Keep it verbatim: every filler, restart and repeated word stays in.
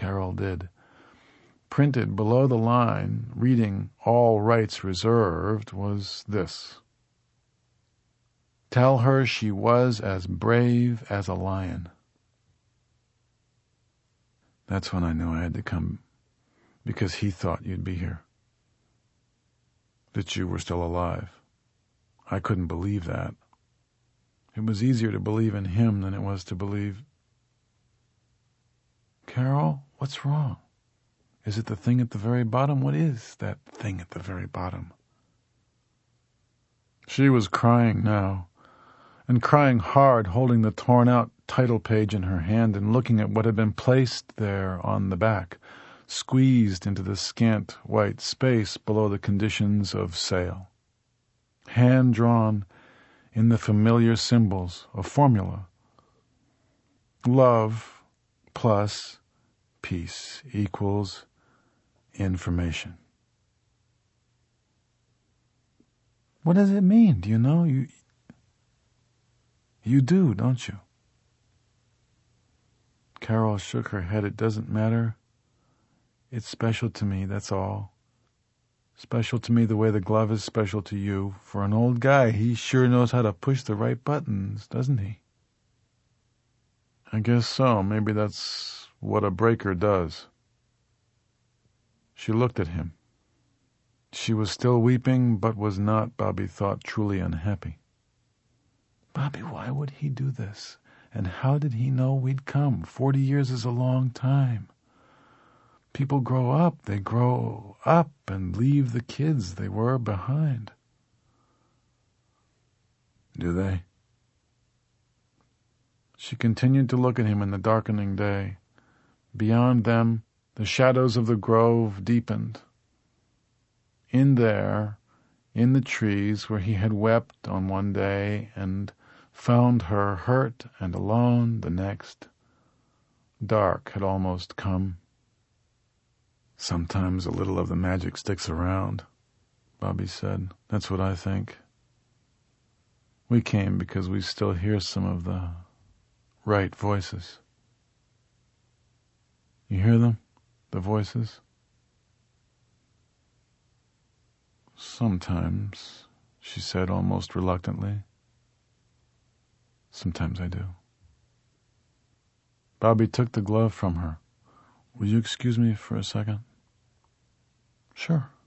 Carol did. Printed below the line, reading "All rights reserved," was this: "Tell her she was as brave as a lion." That's when I knew I had to come, because he thought you'd be here, that you were still alive. I couldn't believe that. It was easier to believe in him than it was to believe... Carol, what's wrong? Is it the thing at the very bottom? What is that thing at the very bottom? She was crying now, and crying hard, holding the torn-out title page in her hand and looking at what had been placed there on the back, squeezed into the scant white space below the conditions of sale. Hand-drawn in the familiar symbols of formula. Love plus peace equals information. What does it mean? Do you know? You, you do, don't you? Carol shook her head. It doesn't matter. It's special to me, that's all. Special to me the way the glove is special to you. For an old guy, he sure knows how to push the right buttons, doesn't he? I guess so. Maybe that's what a breaker does. She looked at him. She was still weeping, but was not, Bobby thought, truly unhappy. Bobby, why would he do this? And how did he know we'd come? Forty years is a long time. People grow up, they grow up and leave the kids they were behind. Do they? She continued to look at him in the darkening day. Beyond them, the shadows of the grove deepened. In there, in the trees where he had wept on one day and found her hurt and alone the next, dark had almost come. Sometimes a little of the magic sticks around, Bobby said. That's what I think. We came because we still hear some of the right voices. You hear them? The voices? Sometimes, she said almost reluctantly. Sometimes I do. Bobby took the glove from her. Will you excuse me for a second? Sure.